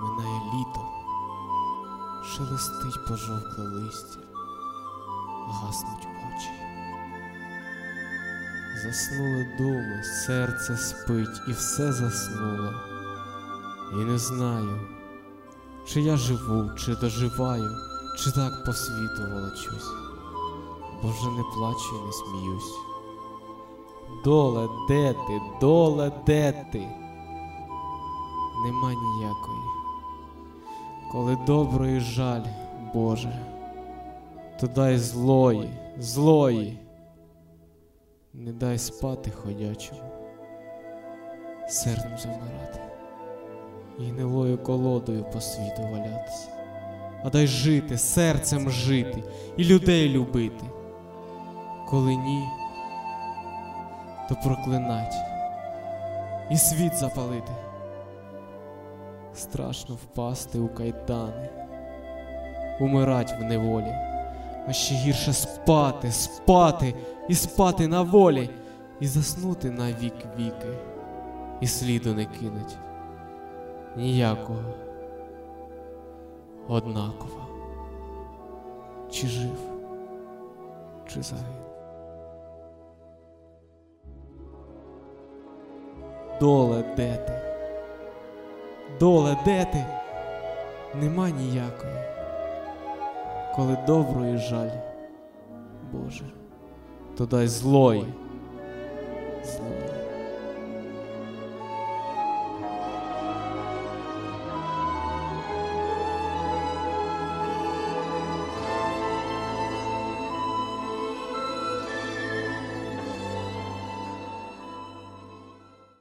Минає літо, шелестить пожовкле листя, гаснуть очі. Заснули думи, серце спить і все заснуло. І не знаю, чи я живу, чи доживаю, чи так по світу волочусь, бо вже не плачу і не сміюсь. Доле, де ти, доле, де ти? Нема ніякої. Коли доброї жаль, Боже, то дай злої, злої. Не дай спати ходячому, сердом замирати і гнилою колодою по світу валятися. А дай жити, серцем жити і людей любити. Коли ні, то проклинать і світ запалити. Страшно впасти у кайдани, умирать в неволі, а ще гірше спати, спати і спати на волі, і заснути на вік-віки, і сліду не кинуть ніякого, однаково, чи жив, чи загинув. Доле, де ти? Доле, де ти? Нема ніякої. Коли доброї жаль, Боже, то дай злої, злої.